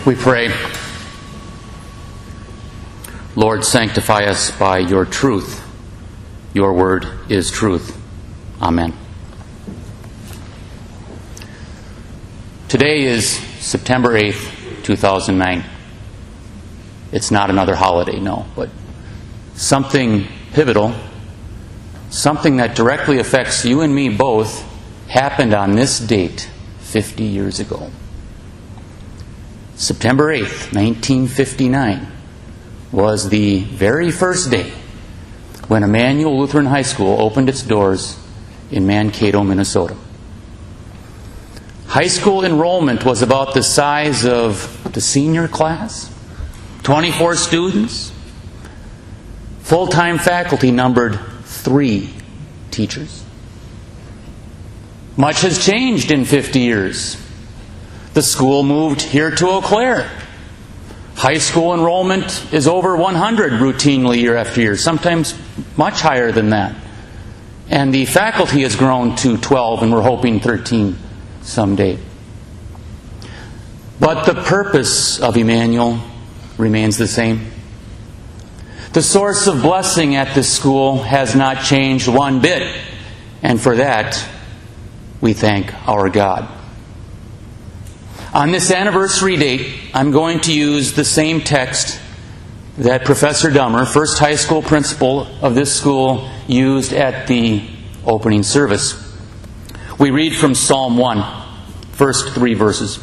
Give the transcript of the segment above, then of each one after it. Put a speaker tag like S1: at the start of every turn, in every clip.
S1: We pray. Lord, sanctify us by your truth. Your word is truth. Amen. Today is September 8th, 2009. It's not another holiday, no, but something pivotal, something that directly affects you and me both, happened on this date 50 years ago. September 8th, 1959, was the very first day when Emmanuel Lutheran High School opened its doors in Mankato, Minnesota. High school enrollment was about the size of the senior class, 24 students. Full-time faculty numbered 3 teachers. Much has changed in 50 years. The school moved here to Eau Claire. High school enrollment is over 100 routinely year after year, sometimes much higher than that. And the faculty has grown to 12, and we're hoping 13 someday. But the purpose of Emmanuel remains the same. The source of blessing at this school has not changed one bit, and for that we thank our God. On this anniversary date, I'm going to use the same text that Professor Dummer, first high school principal of this school, used at the opening service. We read from Psalm 1, first 3 verses.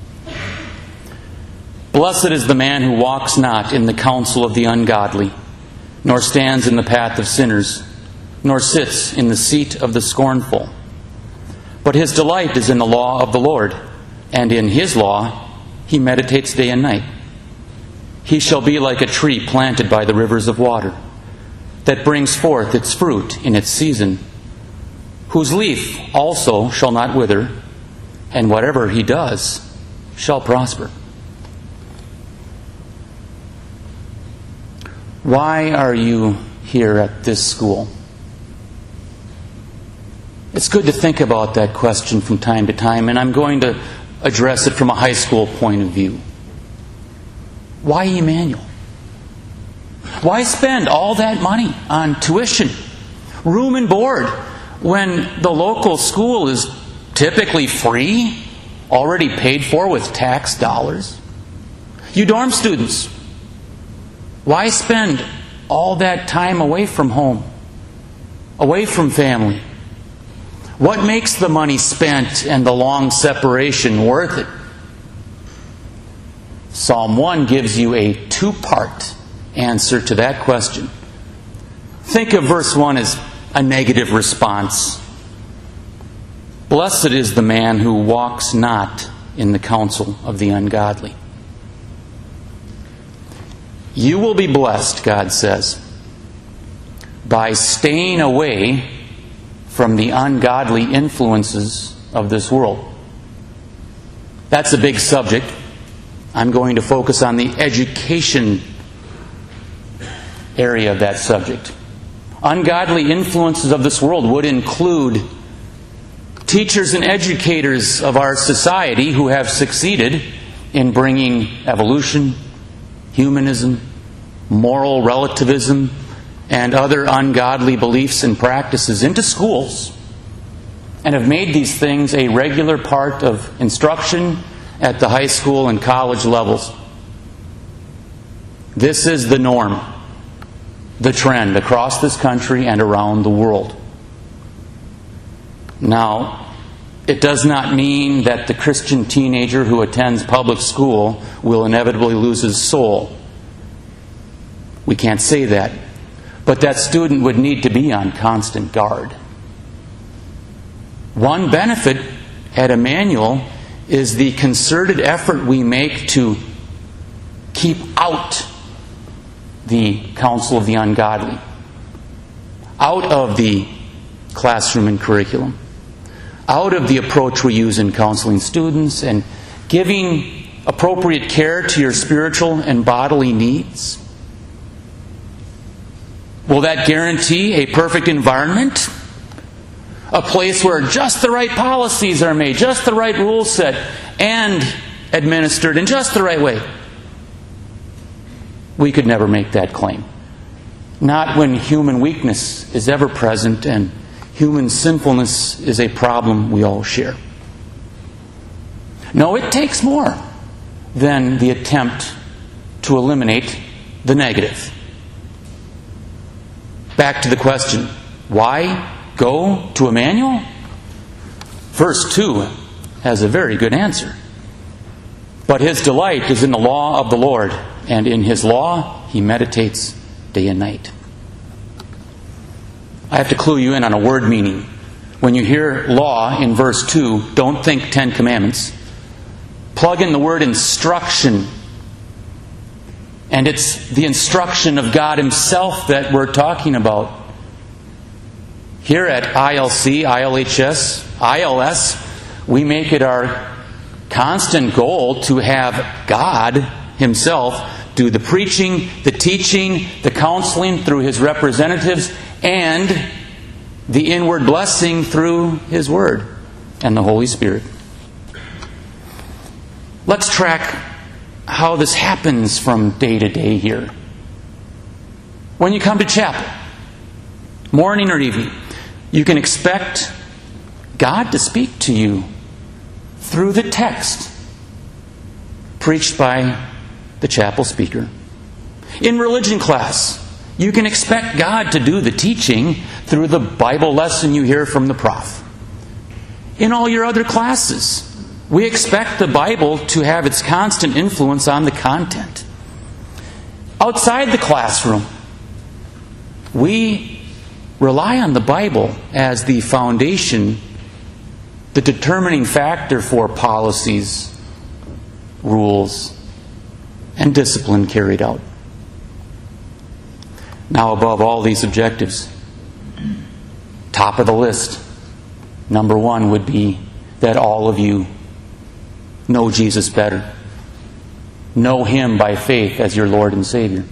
S1: Blessed is the man who walks not in the counsel of the ungodly, nor stands in the path of sinners, nor sits in the seat of the scornful. But his delight is in the law of the Lord, and in his law he meditates day and night. He shall be like a tree planted by the rivers of water, that brings forth its fruit in its season, whose leaf also shall not wither, and whatever he does shall prosper. Why are you here at this school? It's good to think about that question from time to time, and I'm going to address it from a high school point of view. Why Emmanuel? Why spend all that money on tuition, room and board, when the local school is typically free, already paid for with tax dollars? You dorm students, why spend all that time away from home, away from family? What makes the money spent and the long separation worth it? Psalm 1 gives you a 2-part answer to that question. Think of verse 1 as a negative response. Blessed is the man who walks not in the counsel of the ungodly. You will be blessed, God says, by staying away from the ungodly influences of this world. That's a big subject. I'm going to focus on the education area of that subject. Ungodly influences of this world would include teachers and educators of our society who have succeeded in bringing evolution, humanism, moral relativism, and other ungodly beliefs and practices into schools, and have made these things a regular part of instruction at the high school and college levels. This is the norm, the trend across this country and around the world. Now, it does not mean that the Christian teenager who attends public school will inevitably lose his soul. We can't say that. But that student would need to be on constant guard. One benefit at Emmanuel is the concerted effort we make to keep out the counsel of the ungodly, out of the classroom and curriculum, out of the approach we use in counseling students, and giving appropriate care to your spiritual and bodily needs. Will that guarantee a perfect environment? A place where just the right policies are made, just the right rules set, and administered in just the right way. We could never make that claim. Not when human weakness is ever present and human sinfulness is a problem we all share. No, it takes more than the attempt to eliminate the negative. Back to the question, why go to Emmanuel? Verse 2 has a very good answer. But his delight is in the law of the Lord, and in his law he meditates day and night. I have to clue you in on a word meaning. When you hear law in verse 2, don't think 10 Commandments. Plug in the word instruction. And it's the instruction of God Himself that we're talking about. Here at ILC, ILS, we make it our constant goal to have God Himself do the preaching, the teaching, the counseling through His representatives, and the inward blessing through His Word and the Holy Spirit. Let's track how this happens from day to day here. When you come to chapel, morning or evening, you can expect God to speak to you through the text preached by the chapel speaker. In religion class, you can expect God to do the teaching through the Bible lesson you hear from the prof. In all your other classes, we expect the Bible to have its constant influence on the content. Outside the classroom, we rely on the Bible as the foundation, the determining factor for policies, rules, and discipline carried out. Now, above all these objectives, top of the list, number one would be that all of you know Jesus better. Know Him by faith as your Lord and Savior.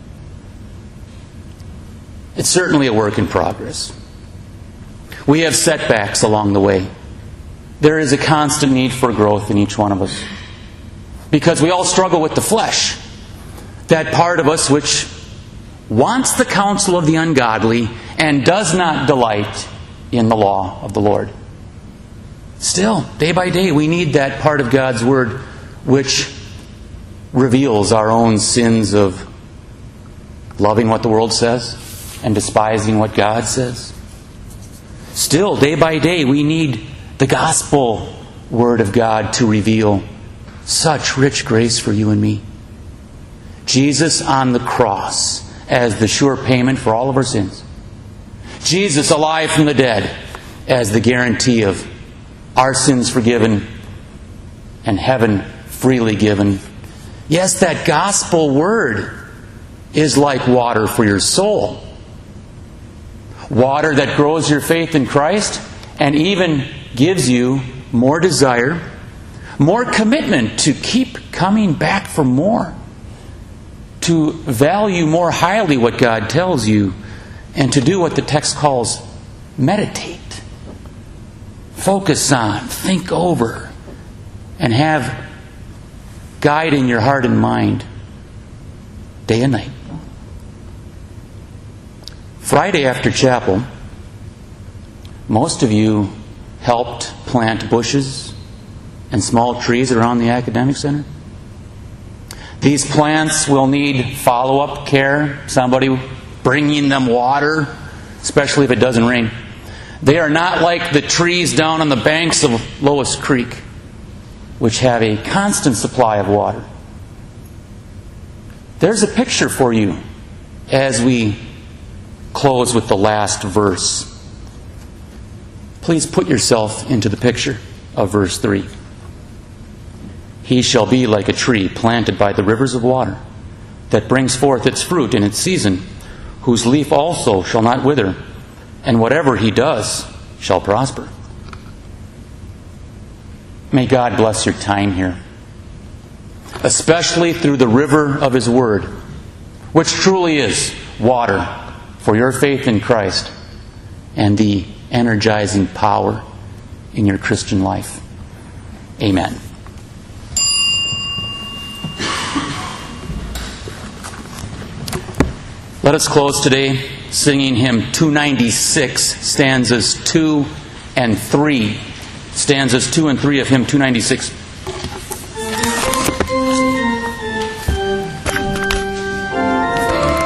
S1: It's certainly a work in progress. We have setbacks along the way. There is a constant need for growth in each one of us. Because we all struggle with the flesh. That part of us which wants the counsel of the ungodly and does not delight in the law of the Lord. Still, day by day, we need that part of God's Word which reveals our own sins of loving what the world says and despising what God says. Still, day by day, we need the gospel Word of God to reveal such rich grace for you and me. Jesus on the cross as the sure payment for all of our sins. Jesus alive from the dead as the guarantee of our sins forgiven and heaven freely given. Yes, that gospel word is like water for your soul. Water that grows your faith in Christ and even gives you more desire, more commitment to keep coming back for more, to value more highly what God tells you, and to do what the text calls meditate. Focus on, think over, and have guide in your heart and mind day and night. Friday after chapel, most of you helped plant bushes and small trees around the academic center. These plants will need follow-up care, somebody bringing them water, especially if it doesn't rain. They are not like the trees down on the banks of Lois Creek, which have a constant supply of water. There's a picture for you as we close with the last verse. Please put yourself into the picture of verse 3. He shall be like a tree planted by the rivers of water, that brings forth its fruit in its season, whose leaf also shall not wither, and whatever he does shall prosper. May God bless your time here, especially through the river of His Word, which truly is water for your faith in Christ and the energizing power in your Christian life. Amen. Let us close today singing hymn 296, stanzas 2 and 3. Stanzas 2 and 3 of hymn 296.